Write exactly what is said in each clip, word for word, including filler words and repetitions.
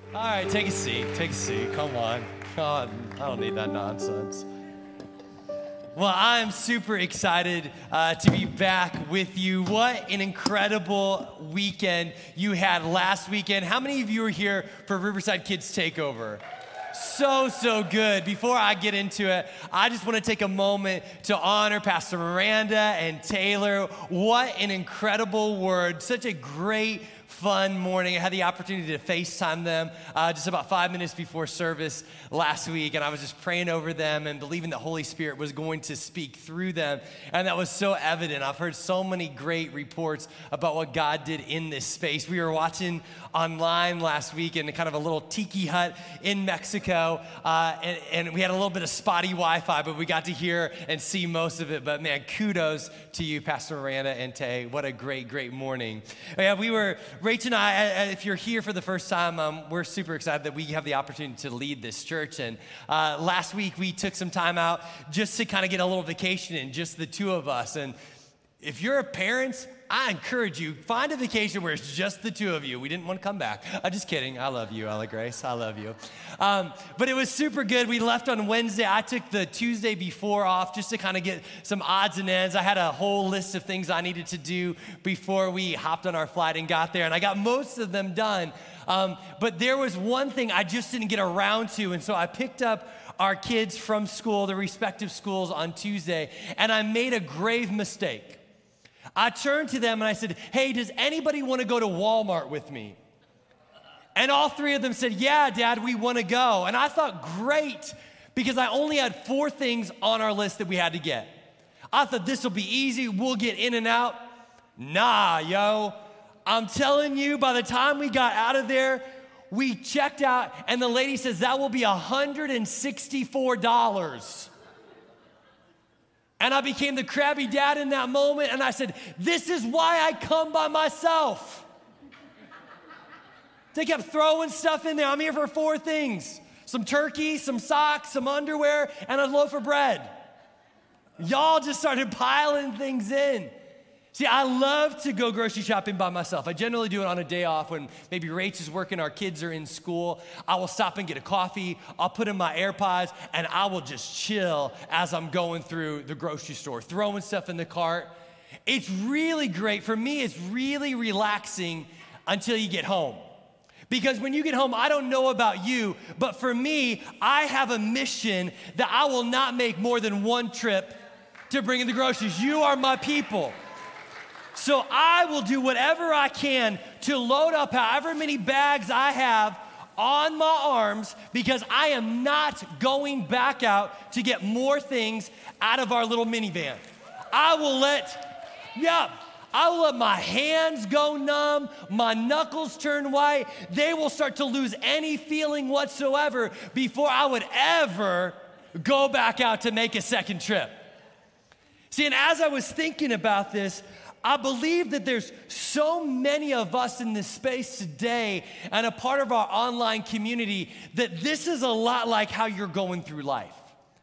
All right, take a seat, take a seat, come on. God, I don't need that nonsense. Well, I'm super excited uh, to be back with you. What an incredible weekend you had last weekend. How many of you were here for Riverside Kids Takeover? So, so good. Before I get into it, I just want to take a moment to honor Pastor Miranda and Taylor. What an incredible word. Such a great fun morning. I had the opportunity to FaceTime them uh, just about five minutes before service last week, and I was just praying over them and believing the Holy Spirit was going to speak through them, and that was so evident. I've heard so many great reports about what God did in this space. We were watching online last week in kind of a little tiki hut in Mexico, uh, and, and we had a little bit of spotty Wi-Fi, but we got to hear and see most of it. But man, kudos to you, Pastor Miranda and Tay. What a great, great morning. Yeah, we were Rach and I, if you're here for the first time, um, we're super excited that we have the opportunity to lead this church. And uh, last week, we took some time out just to kind of get a little vacation in, just the two of us. And if you're a parent, I encourage you, find a vacation where it's just the two of you. We didn't want to come back. I'm just kidding. I love you, Ella Grace. I love you. Um, but it was super good. We left on Wednesday. I took the Tuesday before off just to kind of get some odds and ends. I had a whole list of things I needed to do before we hopped on our flight and got there. And I got most of them done. Um, but there was one thing I just didn't get around to. And so I picked up our kids from school, their respective schools, on Tuesday. And I made a grave mistake. I turned to them and I said, hey, does anybody want to go to Walmart with me? And all three of them said, yeah, Dad, we want to go. And I thought, great, because I only had four things on our list that we had to get. I thought this will be easy. We'll get in and out. Nah, yo. I'm telling you, by the time we got out of there, we checked out and the lady says, that will be one hundred sixty-four dollars. And I became the crabby dad in that moment, and I said, this is why I come by myself. They kept throwing stuff in there. I'm here for four things: some turkey, some socks, some underwear, and a loaf of bread. Y'all just started piling things in. See, I love to go grocery shopping by myself. I generally do it on a day off when maybe Rach is working, our kids are in school. I will stop and get a coffee. I'll put in my AirPods, and I will just chill as I'm going through the grocery store, throwing stuff in the cart. It's really great. For me, it's really relaxing until you get home. Because when you get home, I don't know about you, but for me, I have a mission that I will not make more than one trip to bring in the groceries. You are my people. So I will do whatever I can to load up however many bags I have on my arms, because I am not going back out to get more things out of our little minivan. I will let, yeah, I will let my hands go numb, my knuckles turn white. They will start to lose any feeling whatsoever before I would ever go back out to make a second trip. See, and as I was thinking about this, I believe that there's so many of us in this space today and a part of our online community that this is a lot like how you're going through life.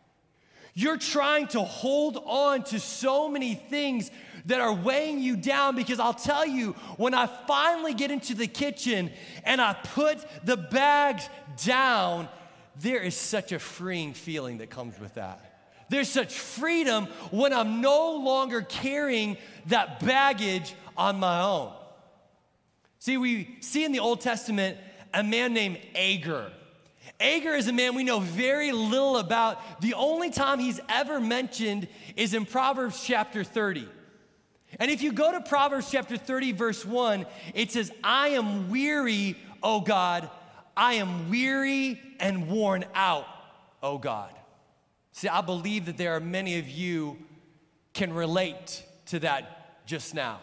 You're trying to hold on to so many things that are weighing you down, because I'll tell you, when I finally get into the kitchen and I put the bags down, there is such a freeing feeling that comes with that. There's such freedom when I'm no longer carrying that baggage on my own. See, we see in the Old Testament a man named Agur. Agur is a man we know very little about. The only time he's ever mentioned is in Proverbs chapter thirty. And if you go to Proverbs chapter thirty, verse one, it says, I am weary, O God. I am weary and worn out, O God. See, I believe that there are many of you can relate to that just now.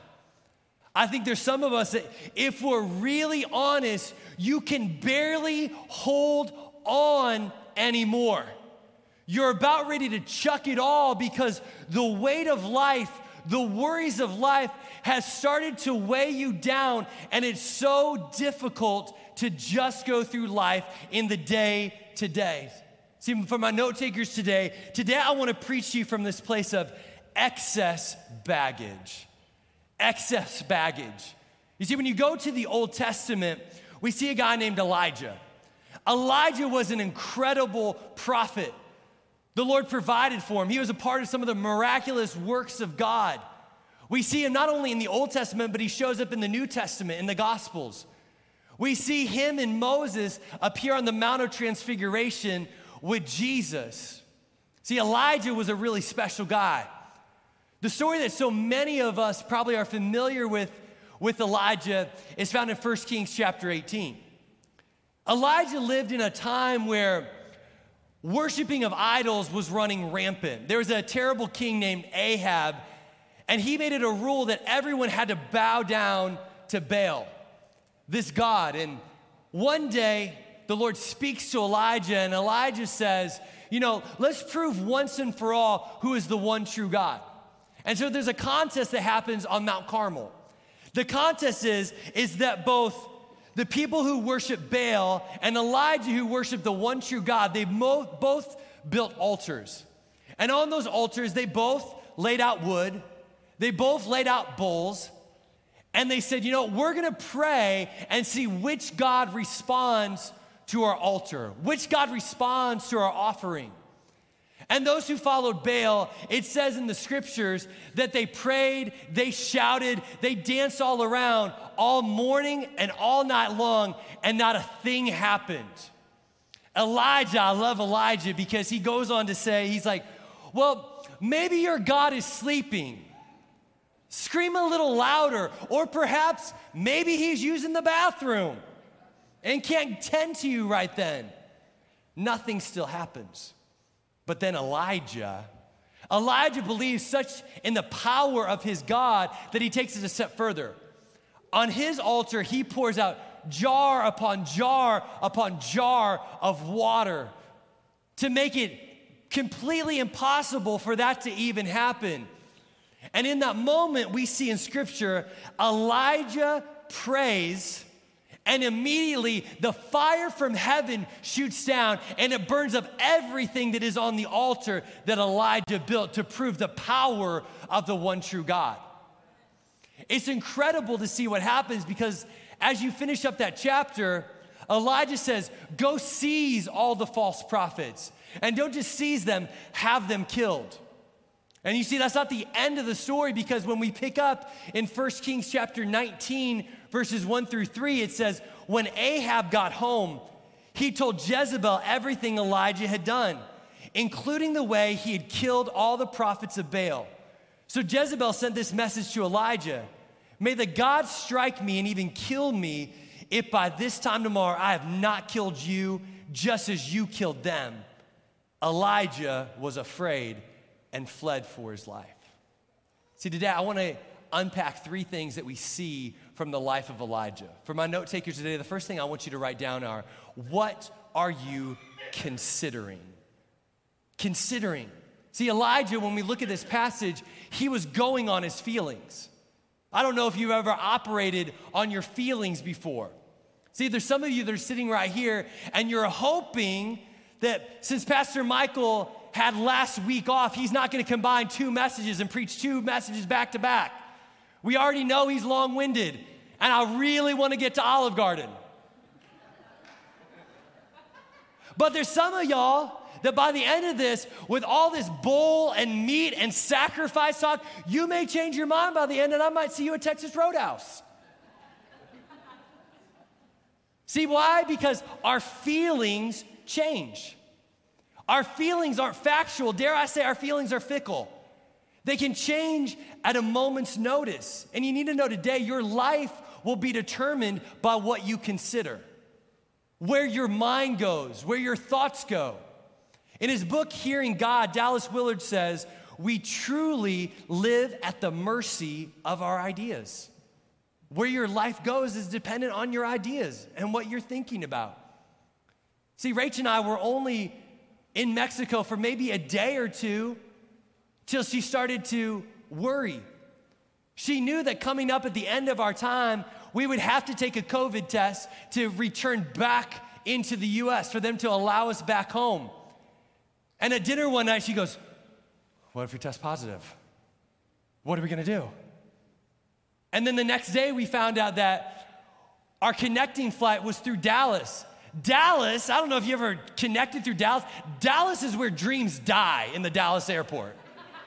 I think there's some of us that, if we're really honest, you can barely hold on anymore. You're about ready to chuck it all because the weight of life, the worries of life has started to weigh you down, and it's so difficult to just go through life in the day to day. See, for my note takers today, today I want to preach to you from this place of excess baggage. Excess baggage. You see, when you go to the Old Testament, we see a guy named Elijah. Elijah was an incredible prophet. The Lord provided for him. He was a part of some of the miraculous works of God. We see him not only in the Old Testament, but he shows up in the New Testament, in the Gospels. We see him and Moses appear on the Mount of Transfiguration with Jesus. See, Elijah was a really special guy. The story that so many of us probably are familiar with with Elijah is found in First Kings chapter eighteen. Elijah lived in a time where worshiping of idols was running rampant. There was a terrible king named Ahab, and he made it a rule that everyone had to bow down to Baal, this god. And one day, the Lord speaks to Elijah, and Elijah says, you know, let's prove once and for all who is the one true God. And so there's a contest that happens on Mount Carmel. The contest is, is that both the people who worship Baal and Elijah who worship the one true God, they mo- both built altars. And on those altars, they both laid out wood, they both laid out bowls, and they said, you know, we're gonna pray and see which God responds to our altar, which God responds to our offering. And those who followed Baal, it says in the scriptures that they prayed, they shouted, they danced all around all morning and all night long, and not a thing happened. Elijah, I love Elijah because he goes on to say, he's like, well, maybe your God is sleeping. Scream a little louder, or perhaps maybe he's using the bathroom and can't tend to you right then. Nothing still happens. But then Elijah, Elijah believes such in the power of his God that he takes it a step further. On his altar, he pours out jar upon jar upon jar of water to make it completely impossible for that to even happen. And in that moment, we see in scripture, Elijah prays, and immediately the fire from heaven shoots down and it burns up everything that is on the altar that Elijah built to prove the power of the one true God. It's incredible to see what happens because as you finish up that chapter, Elijah says, go seize all the false prophets. And don't just seize them, have them killed. And you see, that's not the end of the story because when we pick up in First Kings chapter nineteen, verses one through three, it says, when Ahab got home, he told Jezebel everything Elijah had done, including the way he had killed all the prophets of Baal. So Jezebel sent this message to Elijah, may the gods strike me and even kill me if by this time tomorrow I have not killed you just as you killed them. Elijah was afraid and fled for his life. See, today I want to unpack three things that we see from the life of Elijah. For my note takers today, the first thing I want you to write down are, what are you considering? Considering. See, Elijah, when we look at this passage, he was going on his feelings. I don't know if you've ever operated on your feelings before. See, there's some of you that are sitting right here and you're hoping that since Pastor Michael had last week off, he's not going to combine two messages and preach two messages back to back. We already know he's long-winded, and I really want to get to Olive Garden. But there's some of y'all that by the end of this, with all this bowl and meat and sacrifice talk, you may change your mind by the end, and I might see you at Texas Roadhouse. See why? Because our feelings change. Our feelings aren't factual. Dare I say our feelings are fickle. They can change at a moment's notice. And you need to know today, your life will be determined by what you consider, where your mind goes, where your thoughts go. In his book, Hearing God, Dallas Willard says, we truly live at the mercy of our ideas. Where your life goes is dependent on your ideas and what you're thinking about. See, Rach and I were only in Mexico for maybe a day or two till she started to worry. She knew that coming up at the end of our time, we would have to take a COVID test to return back into the U S for them to allow us back home. And at dinner one night, she goes, what if we test positive? What are we gonna do? And then the next day, we found out that our connecting flight was through Dallas. Dallas, I don't know if you ever connected through Dallas. Dallas is where dreams die in the Dallas airport.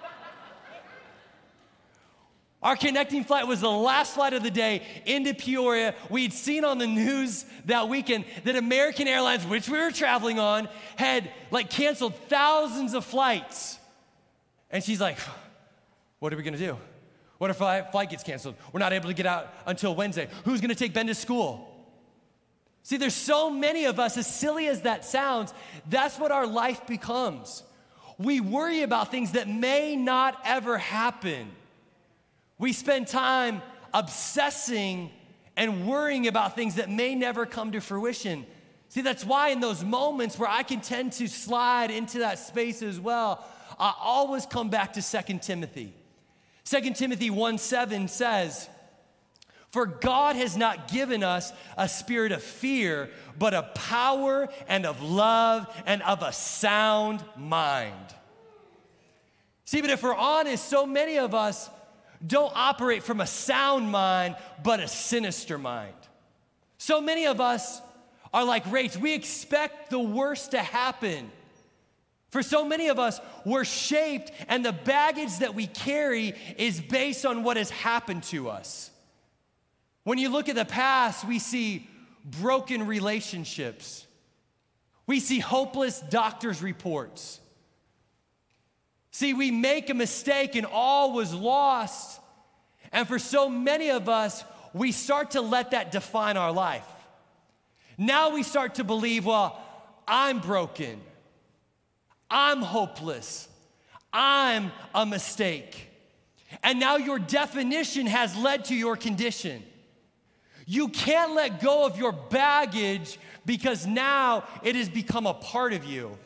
Our connecting flight was the last flight of the day into Peoria. We'd seen on the news that weekend that American Airlines, which we were traveling on, had like canceled thousands of flights. And she's like, what are we gonna do? What if our flight gets canceled? We're not able to get out until Wednesday. Who's gonna take Ben to school? See, there's so many of us, as silly as that sounds, that's what our life becomes. We worry about things that may not ever happen. We spend time obsessing and worrying about things that may never come to fruition. See, that's why in those moments where I can tend to slide into that space as well, I always come back to Second Timothy. Second Timothy one seven says, for God has not given us a spirit of fear, but of power and of love and of a sound mind. See, but if we're honest, so many of us don't operate from a sound mind, but a sinister mind. So many of us are like Rach. We expect the worst to happen. For so many of us, we're shaped, and the baggage that we carry is based on what has happened to us. When you look at the past, we see broken relationships. We see hopeless doctor's reports. See, we make a mistake and all was lost. And for so many of us, we start to let that define our life. Now we start to believe, well, I'm broken. I'm hopeless. I'm a mistake. And now your definition has led to your condition. You can't let go of your baggage because now it has become a part of you.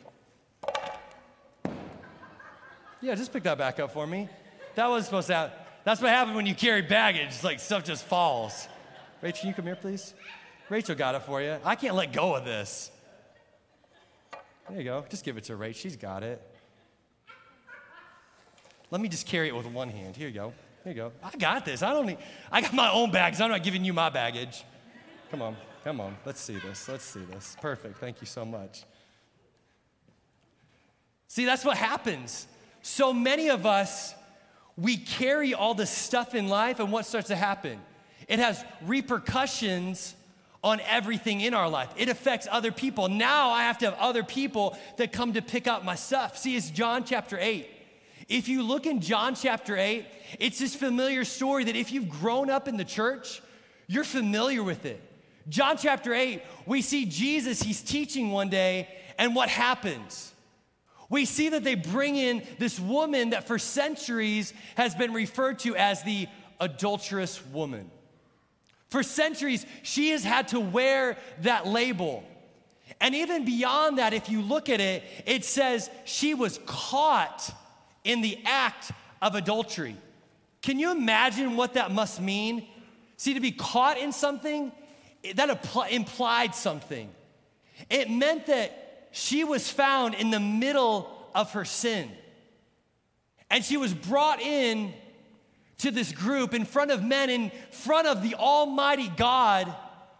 Yeah, just pick that back up for me. That wasn't supposed to happen. That's what happens when you carry baggage. It's like stuff just falls. Rachel, can you come here, please? Rachel got it for you. I can't let go of this. There you go. Just give it to Rach. She's got it. Let me just carry it with one hand. Here you go. Here you go. I got this. I don't need, I got my own bags. I'm not giving you my baggage. Come on. Come on. Let's see this. Let's see this. Perfect. Thank you so much. See, that's what happens. So many of us, we carry all this stuff in life, and what starts to happen? It has repercussions on everything in our life. It affects other people. Now I have to have other people that come to pick up my stuff. See, it's John chapter eight. If you look in John chapter eight, it's this familiar story that if you've grown up in the church, you're familiar with it. John chapter eight, we see Jesus, he's teaching one day, and what happens? We see that they bring in this woman that for centuries has been referred to as the adulterous woman. For centuries, she has had to wear that label. And even beyond that, if you look at it, it says she was caught in the act of adultery. Can you imagine what that must mean? See, to be caught in something, that impl- implied something. It meant that she was found in the middle of her sin. And she was brought in to this group in front of men, in front of the Almighty God.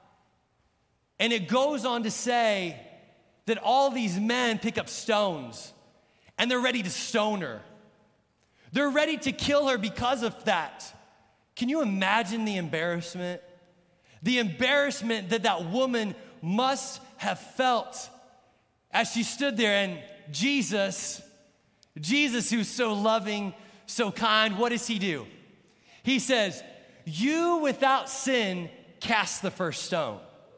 And it goes on to say that all these men pick up stones and they're ready to stone her. They're ready to kill her because of that. Can you imagine the embarrassment? The embarrassment that that woman must have felt as she stood there. And Jesus, Jesus who's so loving, so kind, what does he do? He says, you without sin cast the first stone.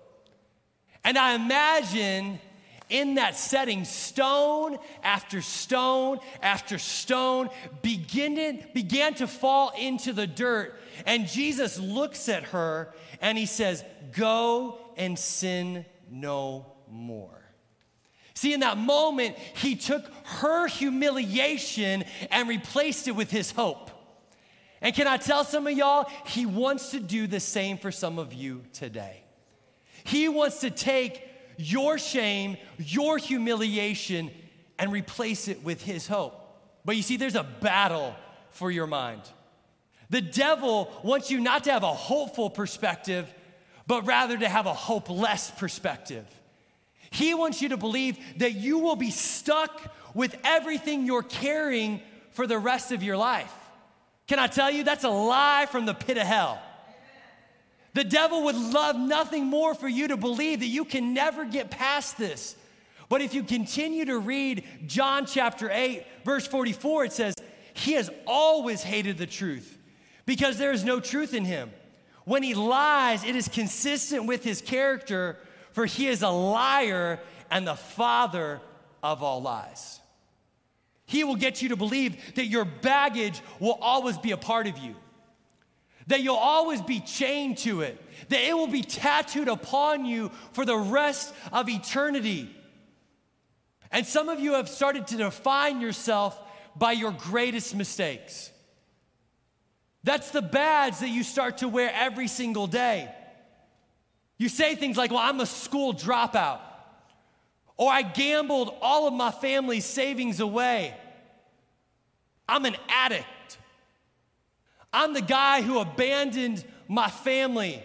And I imagine in that setting, stone after stone after stone began, began to fall into the dirt. And Jesus looks at her and he says, go and sin no more. See, in that moment, he took her humiliation and replaced it with his hope. And can I tell some of y'all, he wants to do the same for some of you today. He wants to take your shame, your humiliation, and replace it with his hope. But you see, there's a battle for your mind. The devil wants you not to have a hopeful perspective, but rather to have a hopeless perspective. He wants you to believe that you will be stuck with everything you're carrying for the rest of your life. Can I tell you, that's a lie from the pit of hell. The devil would love nothing more for you to believe that you can never get past this. But if you continue to read John chapter eight, verse forty-four, it says, he has always hated the truth because there is no truth in him. When he lies, it is consistent with his character, for he is a liar and the father of all lies. He will get you to believe that your baggage will always be a part of you, that you'll always be chained to it, that it will be tattooed upon you for the rest of eternity. And some of you have started to define yourself by your greatest mistakes. That's the badge that you start to wear every single day. You say things like, well, I'm a school dropout, or I gambled all of my family's savings away. I'm an addict. I'm the guy who abandoned my family.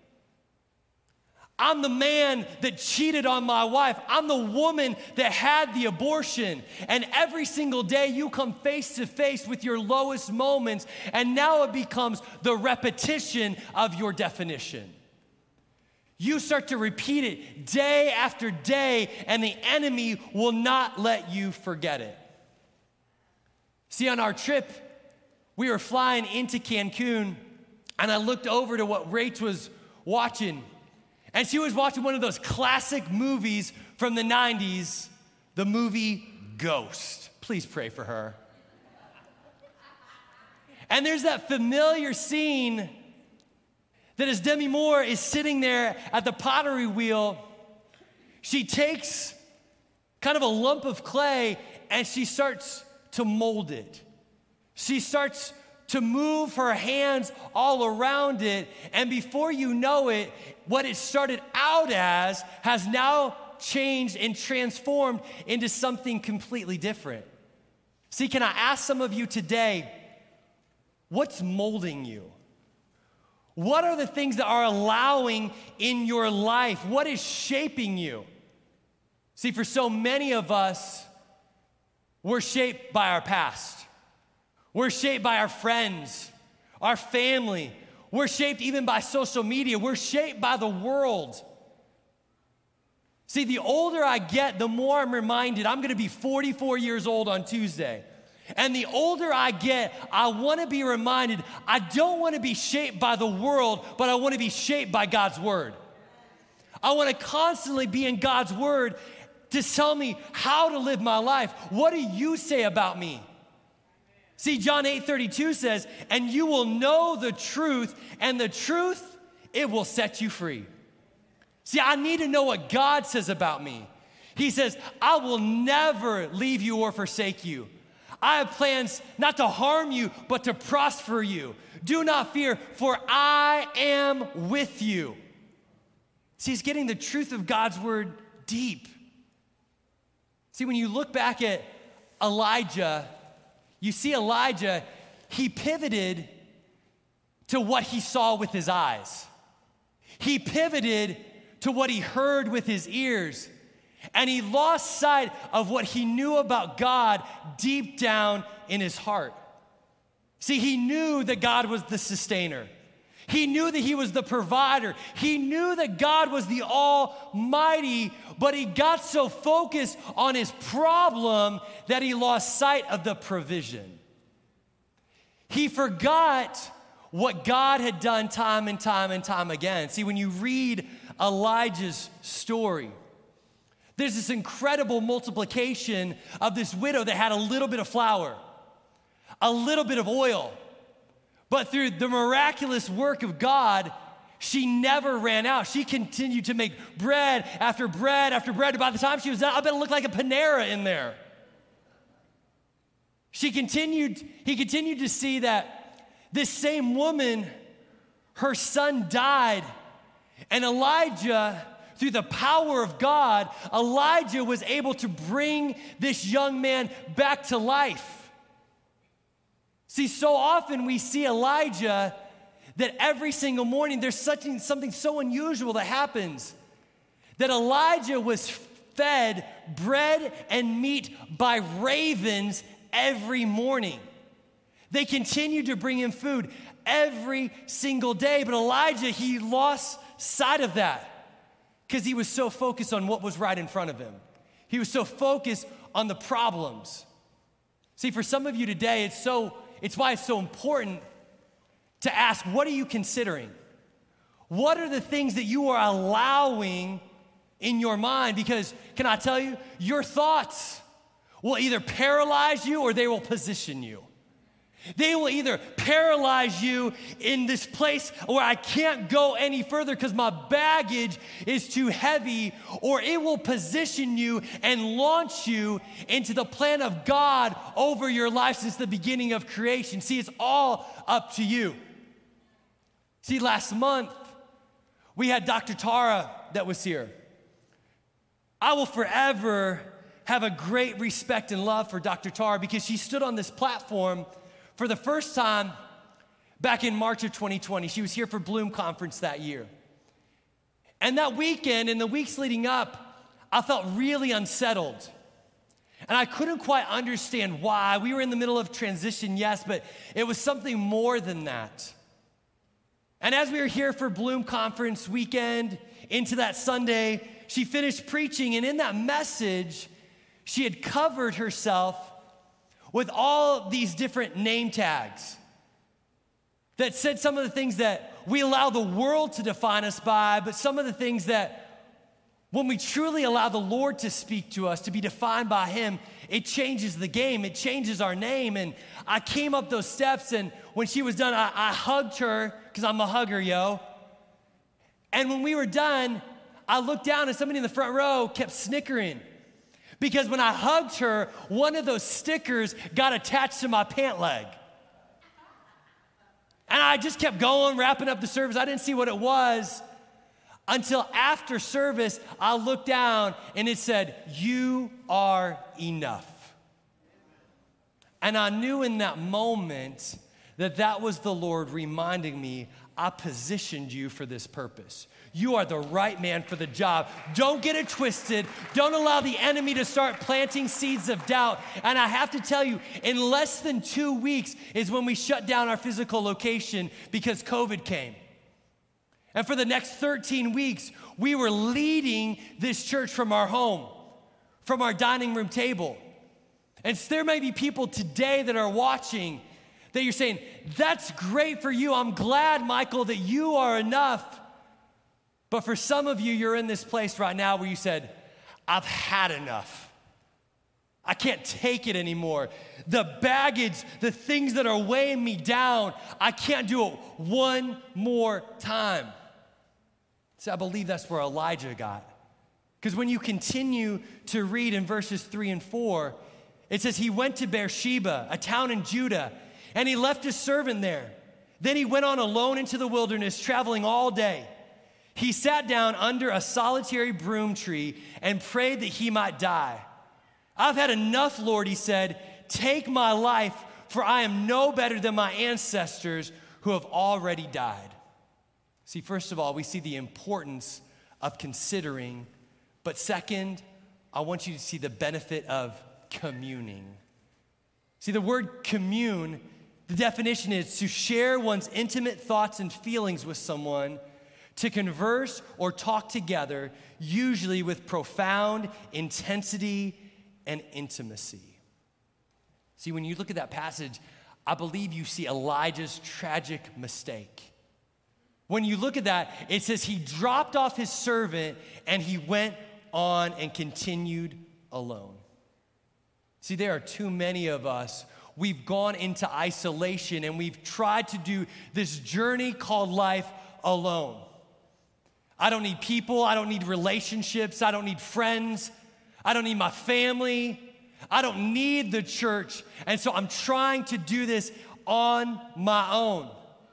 I'm the man that cheated on my wife. I'm the woman that had the abortion. And every single day you come face to face with your lowest moments, and now it becomes the repetition of your definition. You start to repeat it day after day, and the enemy will not let you forget it. See, on our trip, we were flying into Cancun, and I looked over to what Rach was watching. And she was watching one of those classic movies from the nineties, the movie Ghost. Please pray for her. And there's that familiar scene that as Demi Moore is sitting there at the pottery wheel, she takes kind of a lump of clay and she starts to mold it. She starts to move her hands all around it, and before you know it, what it started out as has now changed and transformed into something completely different. See, can I ask some of you today, what's molding you? What are the things that are allowing in your life? What is shaping you? See, for so many of us, we're shaped by our past. We're shaped by our friends, our family. We're shaped even by social media. We're shaped by the world. See, the older I get, the more I'm reminded I'm gonna be forty-four years old on Tuesday. And the older I get, I wanna be reminded I don't wanna be shaped by the world, but I wanna be shaped by God's word. I wanna constantly be in God's word to tell me how to live my life. What do you say about me? See, John eight thirty-two says, and you will know the truth, and the truth, it will set you free. See, I need to know what God says about me. He says, I will never leave you or forsake you. I have plans not to harm you, but to prosper you. Do not fear, for I am with you. See, he's getting the truth of God's word deep. See, when you look back at Elijah, you see Elijah, he pivoted to what he saw with his eyes. He pivoted to what he heard with his ears. And he lost sight of what he knew about God deep down in his heart. See, he knew that God was the sustainer. He knew that he was the provider. He knew that God was the Almighty, but he got so focused on his problem that he lost sight of the provision. He forgot what God had done time and time and time again. See, when you read Elijah's story, there's this incredible multiplication of this widow that had a little bit of flour, a little bit of oil. But through the miraculous work of God, she never ran out. She continued to make bread after bread after bread. By the time she was done, I bet it looked like a Panera in there. She continued, he continued to see that this same woman, her son died. And Elijah, through the power of God, Elijah was able to bring this young man back to life. See, so often we see Elijah that every single morning there's such, something so unusual that happens. That Elijah was fed bread and meat by ravens every morning. They continued to bring him food every single day. But Elijah, he lost sight of that because he was so focused on what was right in front of him. He was so focused on the problems. See, for some of you today, it's so it's why it's so important to ask, what are you considering? What are the things that you are allowing in your mind? Because can I tell you, your thoughts will either paralyze you or they will position you. They will either paralyze you in this place where I can't go any further because my baggage is too heavy, or it will position you and launch you into the plan of God over your life since the beginning of creation. See, it's all up to you. See, last month, we had Doctor Tara that was here. I will forever have a great respect and love for Doctor Tara because she stood on this platform for the first time back in March of twenty twenty. She was here for Bloom Conference that year. And that weekend and the weeks leading up, I felt really unsettled. And I couldn't quite understand why. We were in the middle of transition, yes, but it was something more than that. And as we were here for Bloom Conference weekend into that Sunday, she finished preaching, and in that message, she had covered herself with all these different name tags that said some of the things that we allow the world to define us by, but some of the things that when we truly allow the Lord to speak to us, to be defined by him, it changes the game, it changes our name. And I came up those steps, and when she was done, I, I hugged her, because I'm a hugger, yo. And when we were done, I looked down and somebody in the front row kept snickering. Because when I hugged her, one of those stickers got attached to my pant leg. And I just kept going, wrapping up the service. I didn't see what it was until after service, I looked down and it said, "You are enough." And I knew in that moment that that was the Lord reminding me, I positioned you for this purpose. You are the right man for the job. Don't get it twisted. Don't allow the enemy to start planting seeds of doubt. And I have to tell you, in less than two weeks is when we shut down our physical location because COVID came. And for the next thirteen weeks, we were leading this church from our home, from our dining room table. And so there may be people today that are watching that you're saying, that's great for you. I'm glad, Michael, that you are enough. But for some of you, you're in this place right now where you said, I've had enough. I can't take it anymore. The baggage, the things that are weighing me down, I can't do it one more time. See, I believe that's where Elijah got. Because when you continue to read in verses three and four, it says he went to Beersheba, a town in Judah, and he left his servant there. Then he went on alone into the wilderness, traveling all day. He sat down under a solitary broom tree and prayed that he might die. I've had enough, Lord, he said. Take my life, for I am no better than my ancestors who have already died. See, first of all, we see the importance of considering. But second, I want you to see the benefit of communing. See, the word commune, the definition is to share one's intimate thoughts and feelings with someone, to converse or talk together, usually with profound intensity and intimacy. See, when you look at that passage, I believe you see Elijah's tragic mistake. When you look at that, it says he dropped off his servant and he went on and continued alone. See, there are too many of us. We've gone into isolation and we've tried to do this journey called life alone. I don't need people. I don't need relationships. I don't need friends. I don't need my family. I don't need the church. And so I'm trying to do this on my own.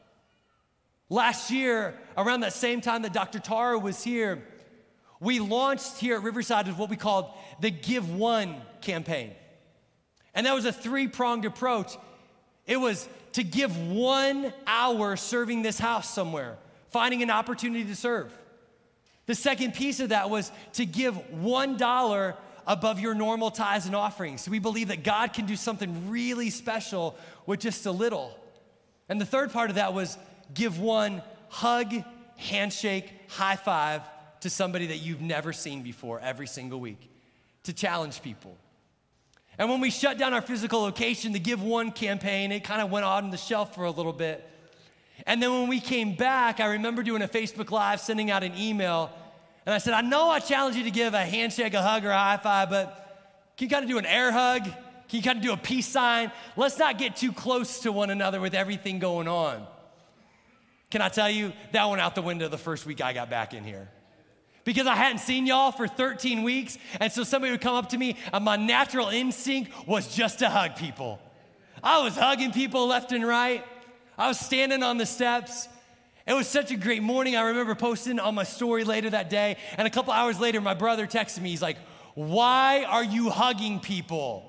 Last year, around that same time that Doctor Tara was here, we launched here at Riverside what we called the Give One campaign. And that was a three-pronged approach. It was to give one hour serving this house somewhere, finding an opportunity to serve. The second piece of that was to give one dollar above your normal tithes and offerings. So we believe that God can do something really special with just a little. And the third part of that was give one hug, handshake, high five to somebody that you've never seen before every single week, to challenge people. And when we shut down our physical location, the Give One campaign, it kind of went on the shelf for a little bit. And then when we came back, I remember doing a Facebook Live, sending out an email, and I said, I know I challenge you to give a handshake, a hug, or a high five, but can you kind of do an air hug? Can you kind of do a peace sign? Let's not get too close to one another with everything going on. Can I tell you, that went out the window the first week I got back in here. Because I hadn't seen y'all for thirteen weeks, and so somebody would come up to me, and my natural instinct was just to hug people. I was hugging people left and right. I was standing on the steps. It was such a great morning. I remember posting on my story later that day, and a couple hours later, my brother texted me. He's like, why are you hugging people?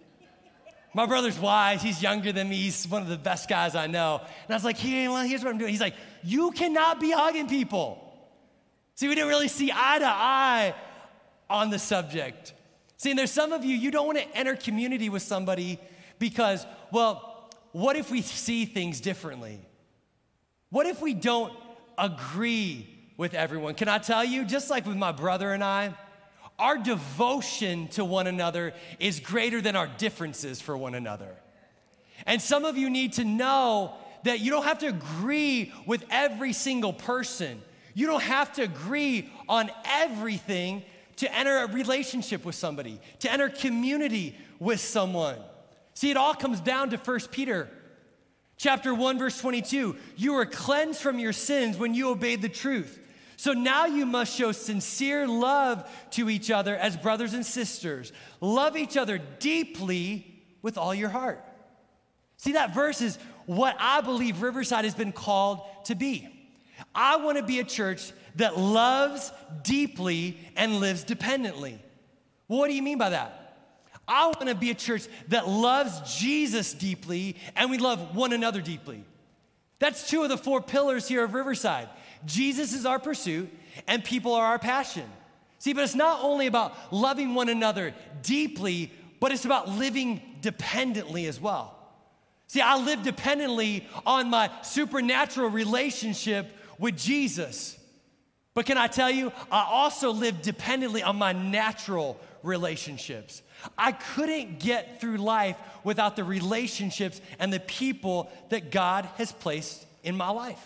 My brother's wise. He's younger than me. He's one of the best guys I know. And I was like, hey, well, here's what I'm doing. He's like, you cannot be hugging people. See, we didn't really see eye to eye on the subject. See, and there's some of you, you don't want to enter community with somebody because, well, what if we see things differently? What if we don't agree with everyone? Can I tell you, just like with my brother and I, our devotion to one another is greater than our differences for one another. And some of you need to know that you don't have to agree with every single person. You don't have to agree on everything to enter a relationship with somebody, to enter community with someone. See, it all comes down to First Peter chapter one, verse twenty-two. You were cleansed from your sins when you obeyed the truth. So now you must show sincere love to each other as brothers and sisters. Love each other deeply with all your heart. See, that verse is what I believe Riverside has been called to be. I want to be a church that loves deeply and lives dependently. Well, what do you mean by that? I want to be a church that loves Jesus deeply and we love one another deeply. That's two of the four pillars here of Riverside. Jesus is our pursuit and people are our passion. See, but it's not only about loving one another deeply, but it's about living dependently as well. See, I live dependently on my supernatural relationship with Jesus. But can I tell you, I also live dependently on my natural relationships. I couldn't get through life without the relationships and the people that God has placed in my life.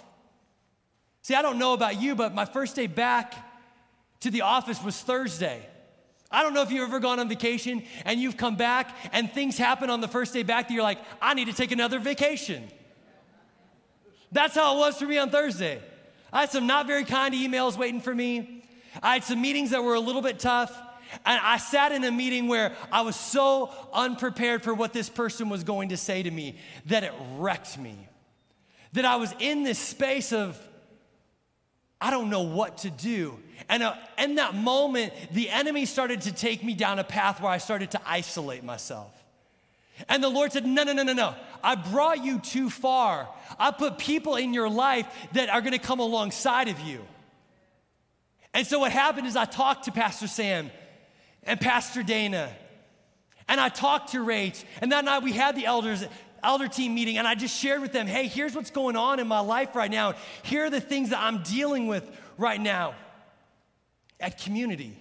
See, I don't know about you, but my first day back to the office was Thursday. I don't know if you've ever gone on vacation and you've come back and things happen on the first day back that you're like, I need to take another vacation. That's how it was for me on Thursday. I had some not very kind emails waiting for me. I had some meetings that were a little bit tough. And I sat in a meeting where I was so unprepared for what this person was going to say to me that it wrecked me. That I was in this space of, I don't know what to do. And uh, in that moment, the enemy started to take me down a path where I started to isolate myself. And the Lord said, no, no, no, no, no. I brought you too far. I put people in your life that are gonna come alongside of you. And so what happened is I talked to Pastor Sam and Pastor Dana, and I talked to Rach, and that night we had the elders, elder team meeting, and I just shared with them, hey, here's what's going on in my life right now. Here are the things that I'm dealing with right now. At Community,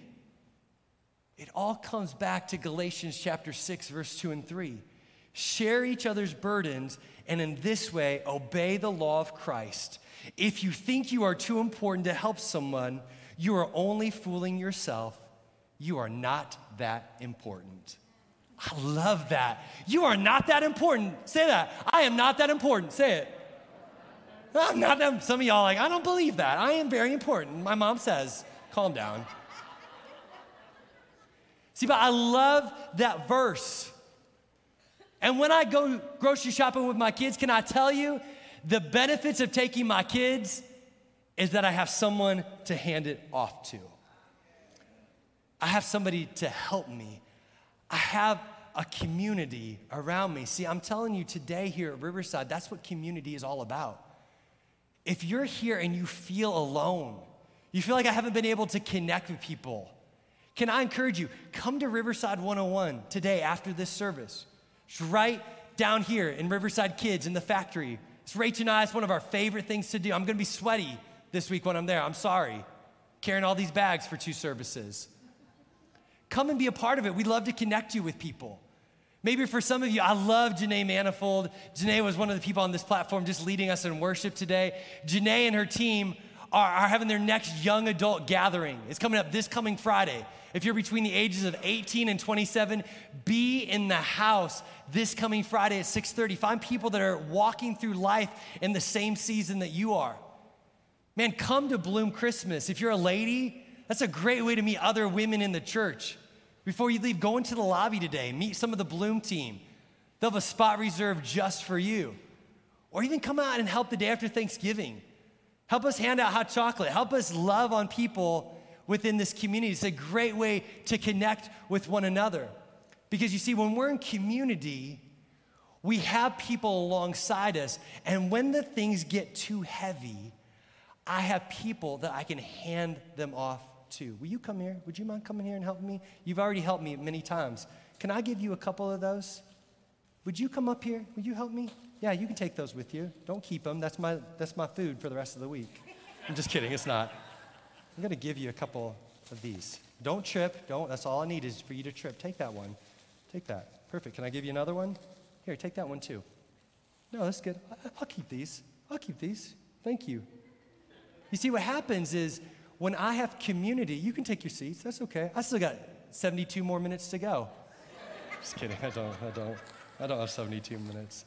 it all comes back to Galatians chapter six, verse two and three. Share each other's burdens, and in this way, obey the law of Christ. If you think you are too important to help someone, you are only fooling yourself. You are not that important. I love that. You are not that important. Say that. I am not that important. Say it. I'm not that. Some of y'all are like, I don't believe that. I am very important. My mom says, calm down. See, but I love that verse. And when I go grocery shopping with my kids, can I tell you, the benefits of taking my kids is that I have someone to hand it off to. I have somebody to help me. I have a community around me. See, I'm telling you today here at Riverside, that's what community is all about. If you're here and you feel alone, You feel like I haven't been able to connect with people. Can I encourage you, come to Riverside one oh one today after this service. It's right down here in Riverside Kids in the factory. It's Rachel and I, it's one of our favorite things to do. I'm gonna be sweaty this week when I'm there, I'm sorry. Carrying all these bags for two services. Come and be a part of it. We'd love to connect you with people. Maybe for some of you, I love Janae Manifold. Janae was one of the people on this platform just leading us in worship today. Janae and her team are, are having their next young adult gathering. It's coming up this coming Friday. If you're between the ages of eighteen and twenty-seven, be in the house this coming Friday at six thirty. Find people that are walking through life in the same season that you are. Man, come to Bloom Christmas. If you're a lady, that's a great way to meet other women in the church. Before you leave, go into the lobby today, meet some of the Bloom team. They'll have a spot reserved just for you. Or even come out and help the day after Thanksgiving. Help us hand out hot chocolate. Help us love on people within this community. It's a great way to connect with one another. Because you see, when we're in community, we have people alongside us. And when the things get too heavy, I have people that I can hand them off to. Will you come here? Would you mind coming here and helping me? You've already helped me many times. Can I give you a couple of those? Would you come up here? Would you help me? Yeah, you can take those with you. Don't keep them. That's my, that's my food for the rest of the week. I'm just kidding. It's not. I'm going to give you a couple of these. Don't trip. Don't. That's all I need is for you to trip. Take that one. Take that. Perfect. Can I give you another one? Here, take that one too. No, that's good. I'll keep these. I'll keep these. Thank you. You see, what happens is when I have community, you can take your seats. That's okay. I still got seventy-two more minutes to go. Just kidding. I don't. I don't. I don't have seventy-two minutes.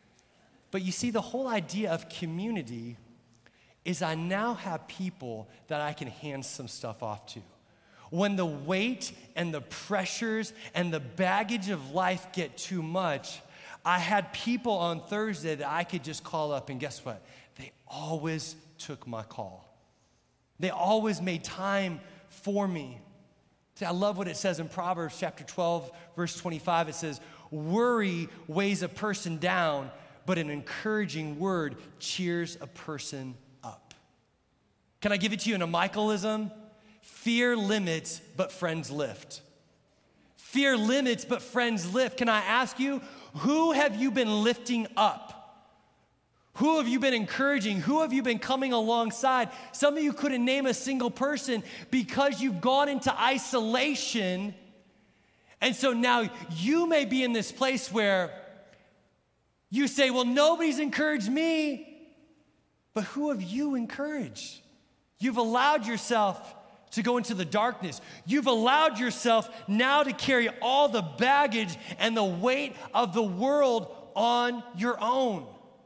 But you see, the whole idea of community is I now have people that I can hand some stuff off to. When the weight and the pressures and the baggage of life get too much, I had people on Thursday that I could just call up, and guess what? They always took my call. They always made time for me. See, I love what it says in Proverbs chapter twelve, verse twenty-five. It says, worry weighs a person down, but an encouraging word cheers a person up. Can I give it to you in a Michaelism? Fear limits, but friends lift. Fear limits, but friends lift. Can I ask you, who have you been lifting up? Who have you been encouraging? Who have you been coming alongside? Some of you couldn't name a single person because you've gone into isolation. And so now you may be in this place where you say, well, nobody's encouraged me. But who have you encouraged? You've allowed yourself to go into the darkness. You've allowed yourself now to carry all the baggage and the weight of the world on your own.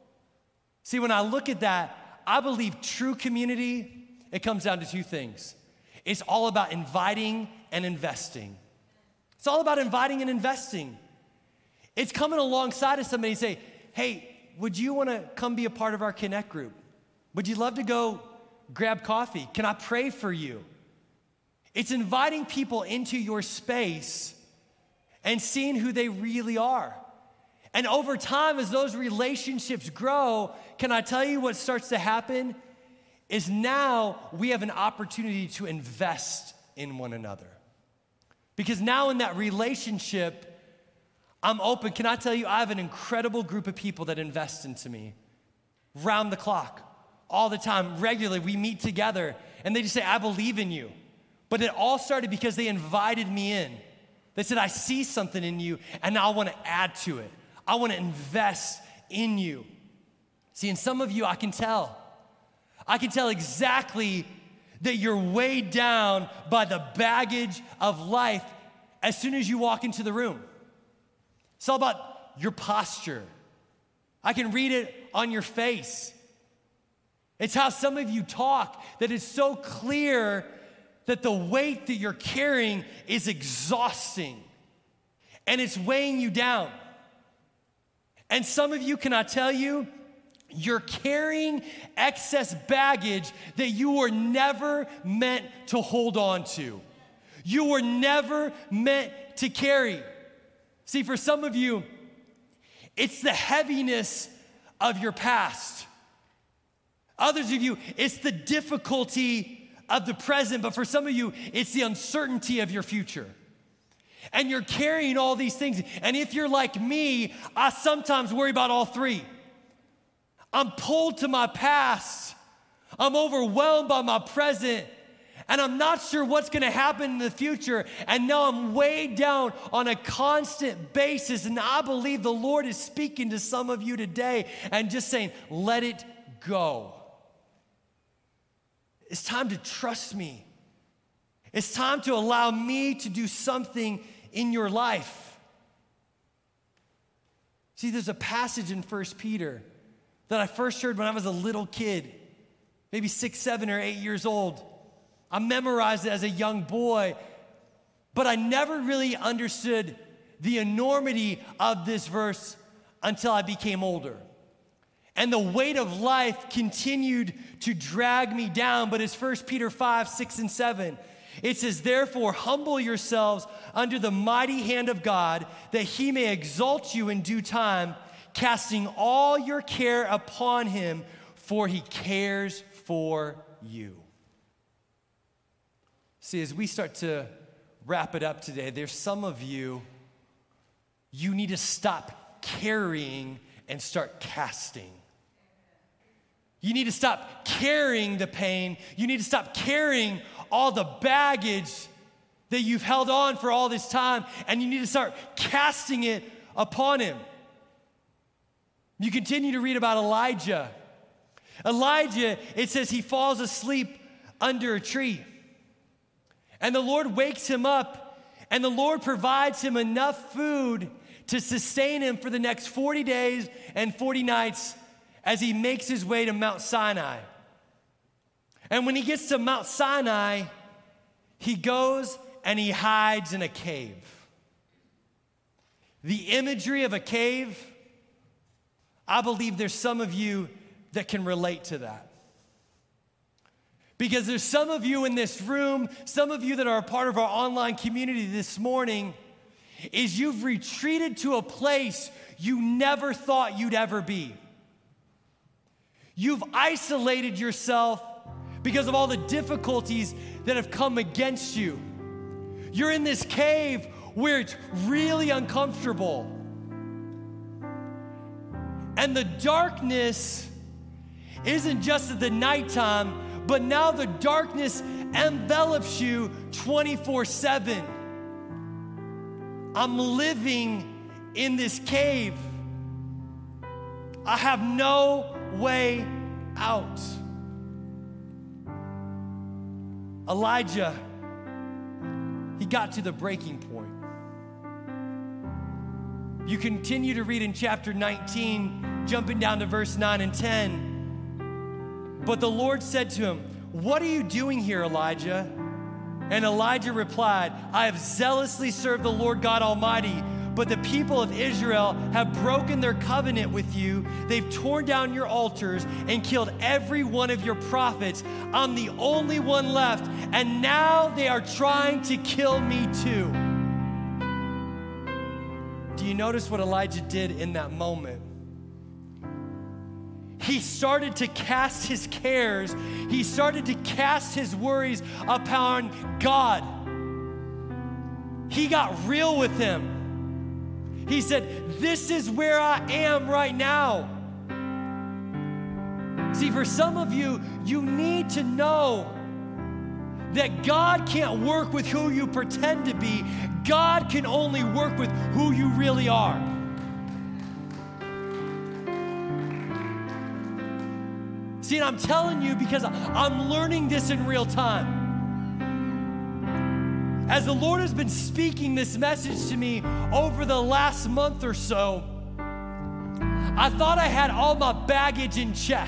See, when I look at that, I believe true community, it comes down to two things. It's all about inviting and investing. It's all about inviting and investing. It's coming alongside of somebody and say, hey, would you want to come be a part of our Connect group? Would you love to go grab coffee? Can I pray for you? It's inviting people into your space and seeing who they really are. And over time, as those relationships grow, can I tell you what starts to happen? Is now we have an opportunity to invest in one another. Because now in that relationship, I'm open. Can I tell you, I have an incredible group of people that invest into me. Round the clock, all the time, regularly, we meet together, and they just say, I believe in you. But it all started because they invited me in. They said, I see something in you, and now I want to add to it. I want to invest in you. See, in some of you, I can tell. I can tell exactly that you're weighed down by the baggage of life as soon as you walk into the room. It's all about your posture. I can read it on your face. It's how some of you talk that it's so clear that the weight that you're carrying is exhausting and it's weighing you down. And some of you, can I tell you, you're carrying excess baggage that you were never meant to hold on to. You were never meant to carry. See, for some of you, it's the heaviness of your past. Others of you, it's the difficulty of the present, but for some of you, it's the uncertainty of your future. And you're carrying all these things. And if you're like me, I sometimes worry about all three. I'm pulled to my past. I'm overwhelmed by my present. And I'm not sure what's gonna happen in the future. And now I'm weighed down on a constant basis. And I believe the Lord is speaking to some of you today and just saying, let it go. It's time to trust me. It's time to allow me to do something in your life. See, there's a passage in First Peter that I first heard when I was a little kid, maybe six, seven, or eight years old. I memorized it as a young boy, but I never really understood the enormity of this verse until I became older. And the weight of life continued to drag me down, but it's First Peter five, six, and seven. It says, therefore, humble yourselves under the mighty hand of God, that he may exalt you in due time, casting all your care upon him, for he cares for you. See, as we start to wrap it up today, there's some of you, you need to stop carrying and start casting. You need to stop carrying the pain. You need to stop carrying all the baggage that you've held on for all this time, and you need to start casting it upon him. You continue to read about Elijah. Elijah, it says he falls asleep under a tree. And the Lord wakes him up, and the Lord provides him enough food to sustain him for the next forty days and forty nights as he makes his way to Mount Sinai. And when he gets to Mount Sinai, he goes and he hides in a cave. The imagery of a cave, I believe there's some of you that can relate to that. Because there's some of you in this room, some of you that are a part of our online community this morning, is you've retreated to a place you never thought you'd ever be. You've isolated yourself because of all the difficulties that have come against you. You're in this cave where it's really uncomfortable. And the darkness isn't just at the nighttime, but now the darkness envelops you twenty-four seven. I'm living in this cave. I have no way out. Elijah, he got to the breaking point. You continue to read in chapter nineteen, jumping down to verse nine and ten. But the Lord said to him, "What are you doing here, Elijah?" And Elijah replied, "I have zealously served the Lord God Almighty, but the people of Israel have broken their covenant with you. They've torn down your altars and killed every one of your prophets. I'm the only one left, and now they are trying to kill me too." Do you notice what Elijah did in that moment? He started to cast his cares. He started to cast his worries upon God. He got real with him. He said, "This is where I am right now." See, for some of you, you need to know that God can't work with who you pretend to be. God can only work with who you really are. See, and I'm telling you because I'm learning this in real time. As the Lord has been speaking this message to me over the last month or so, I thought I had all my baggage in check.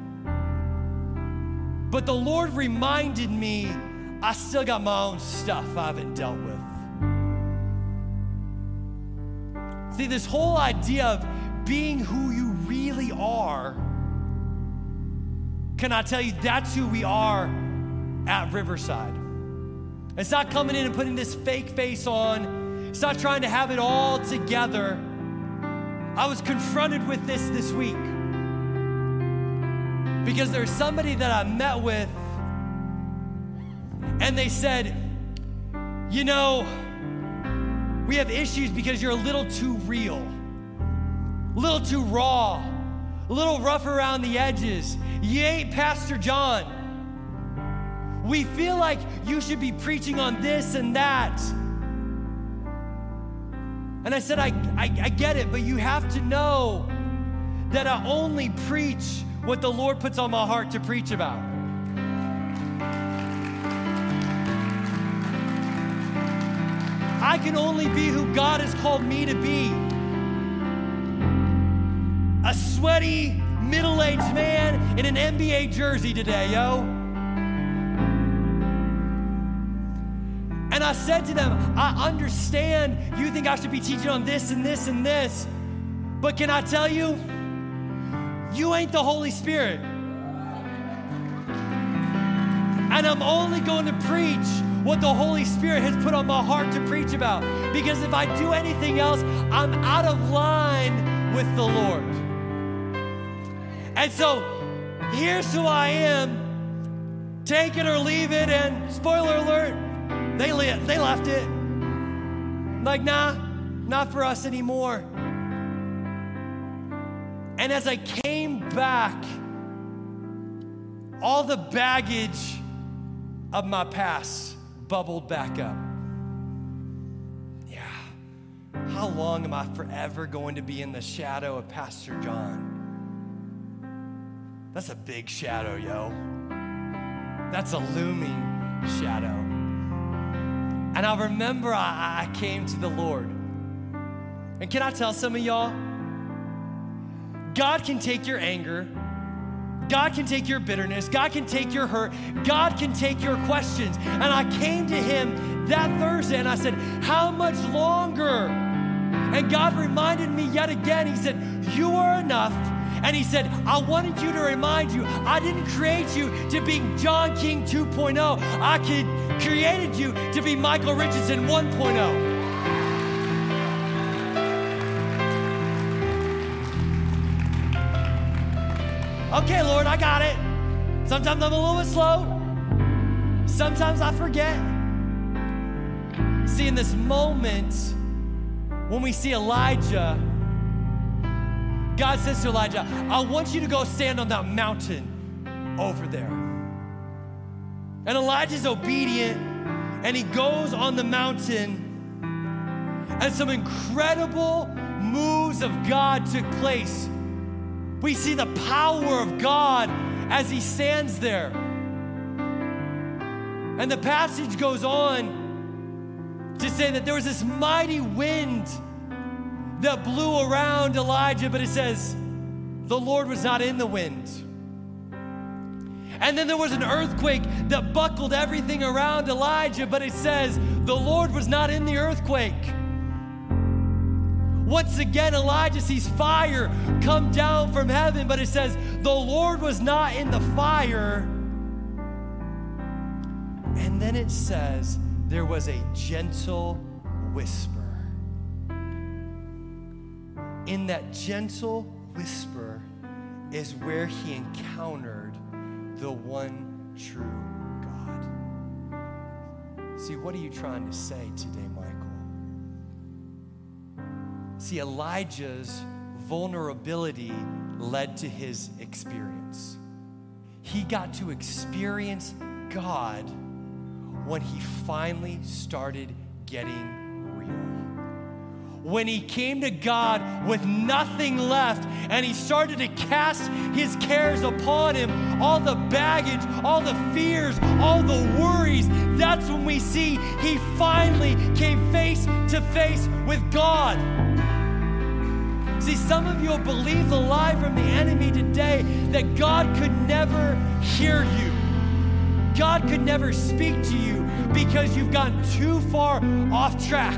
But the Lord reminded me I still got my own stuff I haven't dealt with. See, this whole idea of being who you really are, can I tell you, that's who we are at Riverside. It's not coming in and putting this fake face on. It's not trying to have it all together. I was confronted with this this week because there's somebody that I met with And they said, you know, we have issues because you're a little too real, a little too raw, a little rough around the edges. You ain't Pastor John. We feel like you should be preaching on this and that. And I said, I, I, I get it, but you have to know that I only preach what the Lord puts on my heart to preach about. I can only be who God has called me to be. A sweaty, middle-aged man in an N B A jersey today, yo. And I said to them, I understand you think I should be teaching on this and this and this, but can I tell you, you ain't the Holy Spirit. And I'm only going to preach what the Holy Spirit has put on my heart to preach about. Because if I do anything else, I'm out of line with the Lord. And so here's who I am. Take it or leave it, and spoiler alert, They, le- they left it. Like, nah, not for us anymore. And as I came back, all the baggage of my past bubbled back up. Yeah, how long am I forever going to be in the shadow of Pastor John? That's a big shadow, yo. That's a looming shadow. And I remember I, I came to the Lord. And can I tell some of y'all, God can take your anger, God can take your bitterness, God can take your hurt, God can take your questions. And I came to him that Thursday and I said, how much longer? And God reminded me yet again, he said, you are enough. And he said, I wanted you to remind you, I didn't create you to be John King two point oh. I could, created you to be Michael Richardson one point oh. Okay, Lord, I got it. Sometimes I'm a little bit slow. Sometimes I forget. See, in this moment, when we see Elijah, God says to Elijah, I want you to go stand on that mountain over there. And Elijah's obedient, and he goes on the mountain, and some incredible moves of God took place. We see the power of God as he stands there. And the passage goes on to say that there was this mighty wind that blew around Elijah, but it says the Lord was not in the wind. And then there was an earthquake that buckled everything around Elijah, but it says the Lord was not in the earthquake. Once again, Elijah sees fire come down from heaven, but it says the Lord was not in the fire. And then it says there was a gentle whisper. In that gentle whisper is where he encountered the one true God. See, what are you trying to say today, Michael? See, Elijah's vulnerability led to his experience. He got to experience God when he finally started getting real. When he came to God with nothing left and he started to cast his cares upon him, all the baggage, all the fears, all the worries, that's when we see he finally came face to face with God. See, some of you will believe the lie from the enemy today that God could never hear you. God could never speak to you because you've gotten too far off track.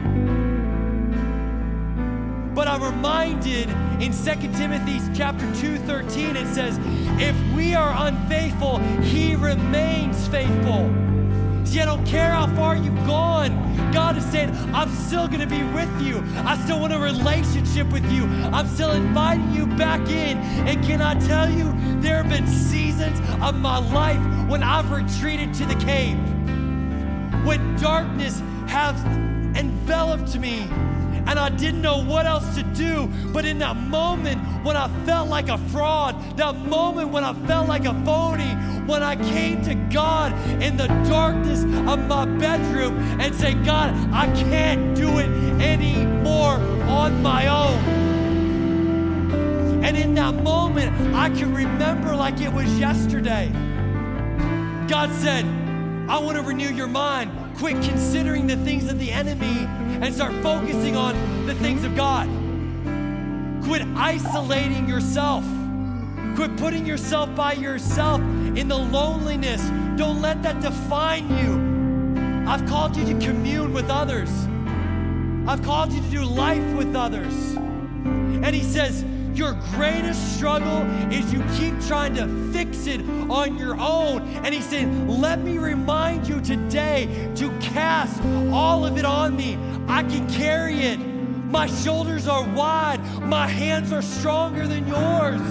But I'm reminded in Second Timothy chapter two thirteen, it says, if we are unfaithful, he remains faithful. See, I don't care how far you've gone. God is saying, I'm still going to be with you. I still want a relationship with you. I'm still inviting you back in. And can I tell you, there have been seasons of my life when I've retreated to the cave. when darkness has enveloped me and I didn't know what else to do. But in that moment when I felt like a fraud, that moment when I felt like a phony, when I came to God in the darkness of my bedroom and said, God, I can't do it anymore on my own. And in that moment, I can remember like it was yesterday. God said, I want to renew your mind. Quit considering the things of the enemy and start focusing on the things of God. Quit isolating yourself. Quit putting yourself by yourself in the loneliness. Don't let that define you. I've called you to commune with others. I've called you to do life with others. And he says, your greatest struggle is you keep trying to fix it on your own. And he's saying, let me remind you today to cast all of it on me. I can carry it. My shoulders are wide. My hands are stronger than yours.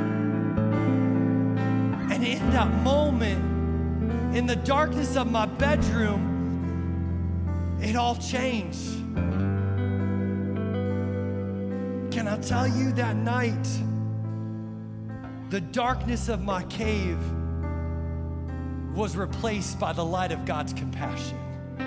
And in that moment, in the darkness of my bedroom, it all changed. Can I tell you that night, the darkness of my cave was replaced by the light of God's compassion.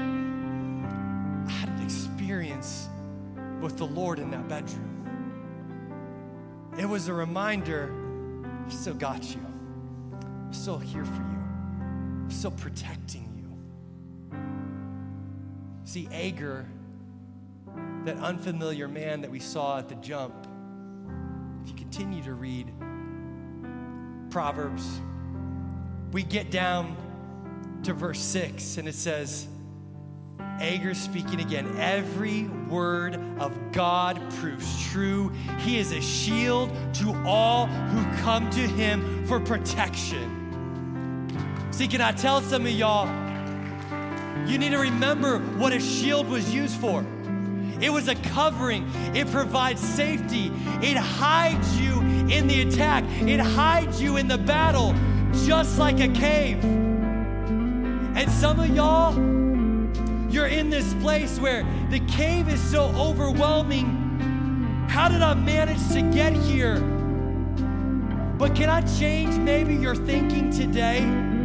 I had an experience with the Lord in that bedroom. It was a reminder, I still got you. I'm still here for you. I'm still protecting you. See, Agur, that unfamiliar man that we saw at the jump, if you continue to read Proverbs, we get down to verse six and it says, Agur speaking again, every word of God proves true. He is a shield to all who come to him for protection. See, can I tell some of y'all, you need to remember what a shield was used for. It was a covering. It provides safety. It hides you in the attack. It hides you in the battle, just like a cave. And some of y'all, you're in this place where the cave is so overwhelming. How did I manage to get here? But can I change maybe your thinking today?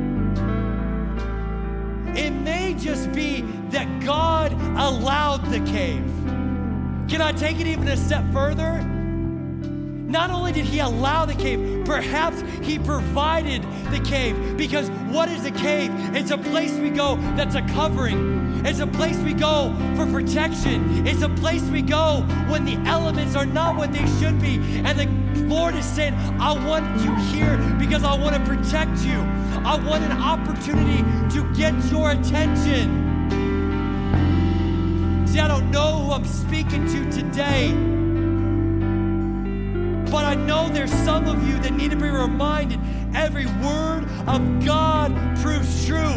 It may just be that God allowed the cave. Can I take it even a step further? Not only did he allow the cave, perhaps he provided the cave. Because what is a cave? It's a place we go that's a covering. It's a place we go for protection. It's a place we go when the elements are not what they should be. And the Lord is saying, I want you here because I want to protect you. I want an opportunity to get your attention. See, I don't know who I'm speaking to today, but I know there's some of you that need to be reminded every word of God proves true.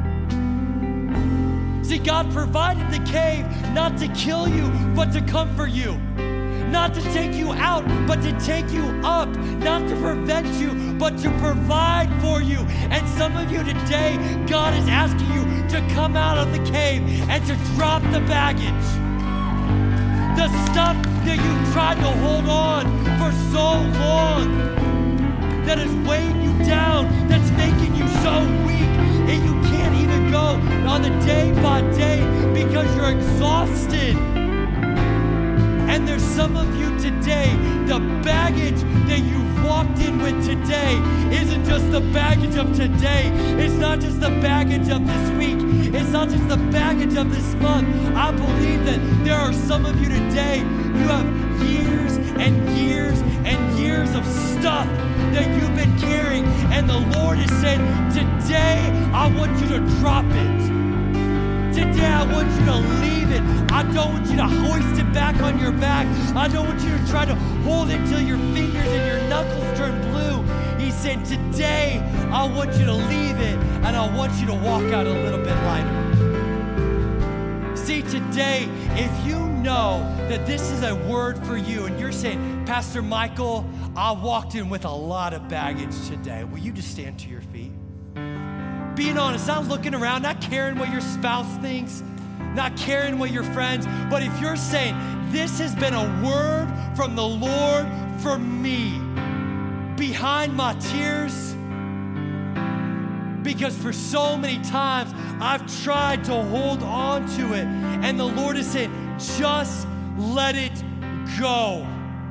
See, God provided the cave not to kill you, but to comfort you. Not to take you out, but to take you up. Not to prevent you, but to provide for you. And some of you today, God is asking you to come out of the cave and to drop the baggage. The stuff that you've tried to hold on for so long, that is weighing you down, that's making you so weak, and you can't even go on the day by day because you're exhausted. And there's some of you today, the baggage that you've walked in with today isn't just the baggage of today. It's not just the baggage of this week. It's not just the baggage of this month. I believe that there are some of you today, you have years and years and years of stuff that you've been carrying. And the Lord is saying, today I want you to drop it. Today I want you to leave it. I don't want you to hoist it back on your back. I don't want you to try to hold it till your fingers and your knuckles turn blue. He said, today I want you to leave it and I want you to walk out a little bit lighter. See, today, if you know that this is a word for you and you're saying, Pastor Michael, I walked in with a lot of baggage today. Will you just stand to your feet? being honest, not looking around, not caring what your spouse thinks, not caring what your friends, but if you're saying, this has been a word from the Lord for me, behind my tears, because for so many times I've tried to hold on to it, and the Lord is saying, just let it go.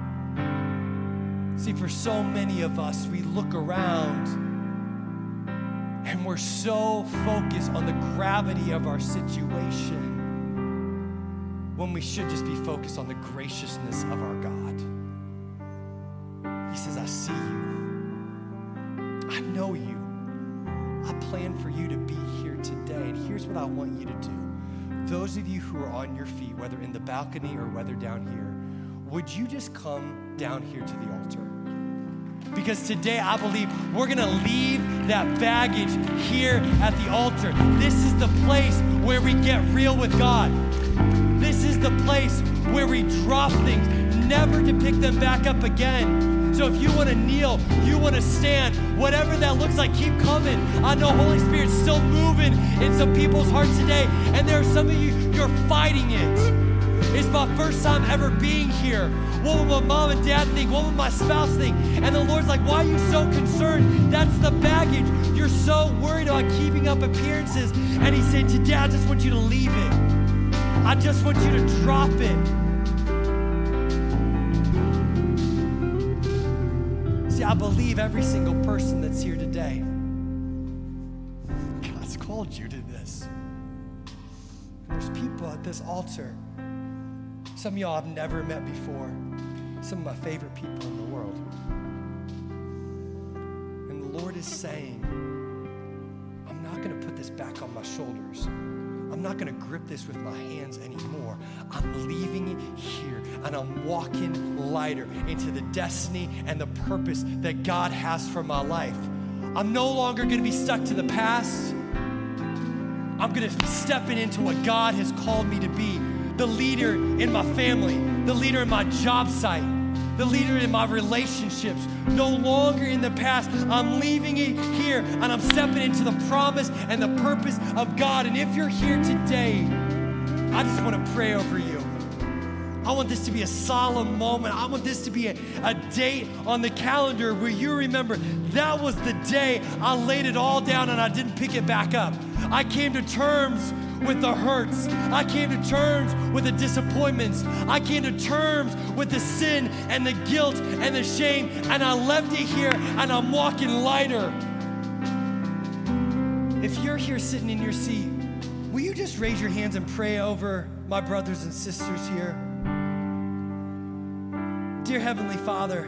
See, for so many of us, we look around and we're so focused on the gravity of our situation when we should just be focused on the graciousness of our God. He says, I see you. I know you. I plan for you to be here today. And here's what I want you to do. Those of you who are on your feet, whether in the balcony or whether down here, would you just come down here to the altar? Because today I believe we're gonna leave that baggage here at the altar. This is the place where we get real with God. This is the place where we drop things, never to pick them back up again. So if you wanna kneel, you wanna stand, whatever that looks like, keep coming. I know Holy Spirit's still moving in some people's hearts today, and there are some of you, you're fighting it. It's my first time ever being here. What will my mom and dad think? What will my spouse think? And the Lord's like, why are you so concerned? That's the baggage. You're so worried about keeping up appearances. And he said, today I just want you to leave it. I just want you to drop it. See, I believe every single person that's here today, God's called you to this. There's people at this altar. Some of y'all I've never met before. Some of my favorite people in the world. And the Lord is saying, I'm not gonna put this back on my shoulders. I'm not gonna grip this with my hands anymore. I'm leaving it here, and I'm walking lighter into the destiny and the purpose that God has for my life. I'm no longer gonna be stuck to the past. I'm gonna be stepping into what God has called me to be. The leader in my family, the leader in my job site, the leader in my relationships. No longer in the past. I'm leaving it here, and I'm stepping into the promise and the purpose of God. And if you're here today, I just want to pray over you. I want this to be a solemn moment. I want this to be a, a date on the calendar where you remember that was the day I laid it all down and I didn't pick it back up. I came to terms with the hurts. I came to terms with the disappointments. I came to terms with the sin and the guilt and the shame, and I left it here, and I'm walking lighter. If you're here sitting in your seat, will you just raise your hands and pray over my brothers and sisters here? Dear Heavenly Father,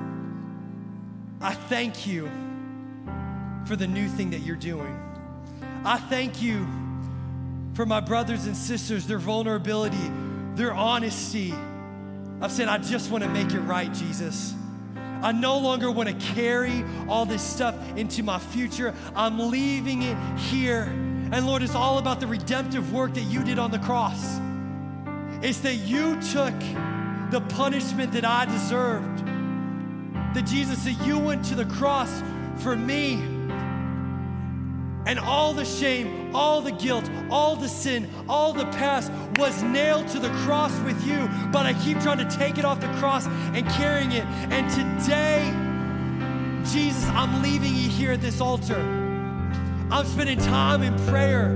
I thank you for the new thing that you're doing. I thank you for my brothers and sisters, their vulnerability, their honesty. I've said, I just want to make it right, Jesus. I no longer want to carry all this stuff into my future. I'm leaving it here. And Lord, it's all about the redemptive work that you did on the cross. It's that you took the punishment that I deserved. That Jesus, that you went to the cross for me. And all the shame, all the guilt, all the sin, all the past was nailed to the cross with you. But I keep trying to take it off the cross and carrying it. And today, Jesus, I'm leaving you here at this altar. I'm spending time in prayer.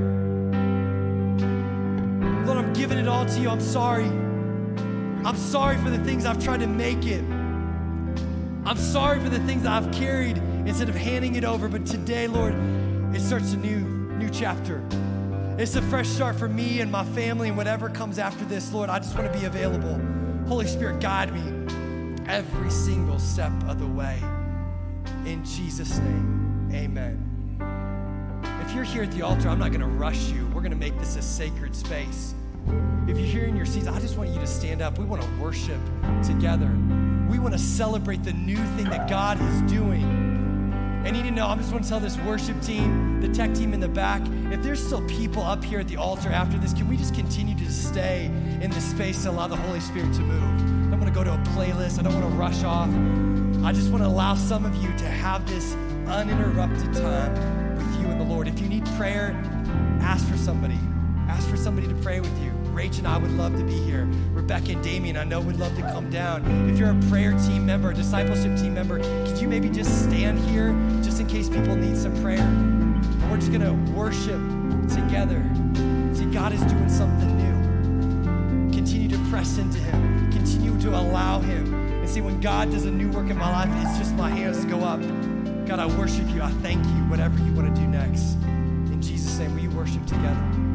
Lord, I'm giving it all to you. I'm sorry. I'm sorry for the things I've tried to make it. I'm sorry for the things that I've carried instead of handing it over. But today, Lord, it starts a new, new chapter. It's a fresh start for me and my family and whatever comes after this, Lord. I just want to be available. Holy Spirit, guide me every single step of the way. In Jesus' name, amen. If you're here at the altar, I'm not going to rush you. We're going to make this a sacred space. If you're here in your seats, I just want you to stand up. We want to worship together. We want to celebrate the new thing that God is doing. And you need to know, I just want to tell this worship team, the tech team in the back, if there's still people up here at the altar after this, can we just continue to stay in this space to allow the Holy Spirit to move? I don't want to go to a playlist. I don't want to rush off. I just want to allow some of you to have this uninterrupted time with you and the the Lord. If you need prayer, ask for somebody. Ask for somebody to pray with you. Rach and I would love to be here. Rebecca and Damien, I know, would love to come down. If you're a prayer team member, a discipleship team member, could you maybe just stand here just in case people need some prayer? And we're just going to worship together. See, God is doing something new. Continue to press into him. Continue to allow him. And see, when God does a new work in my life, it's just my hands go up. God, I worship you. I thank you. Whatever you want to do next. In Jesus' name, will you worship together?